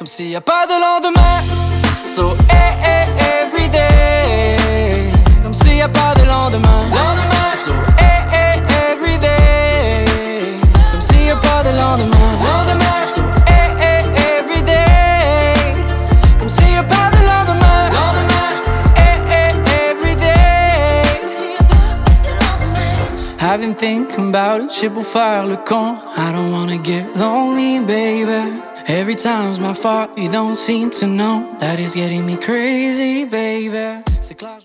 comme s'il y a pas de lendemain. So every day, comme s'il y a pas de lendemain. So every day, comme s'il y a pas de lendemain. So every day, comme s'il y a pas de lendemain. Every day. I've been thinking about it, shit will faire le con. I don't wanna get lonely, baby. Every time's my fault, you don't seem to know that it's getting me crazy, baby. C'est clair.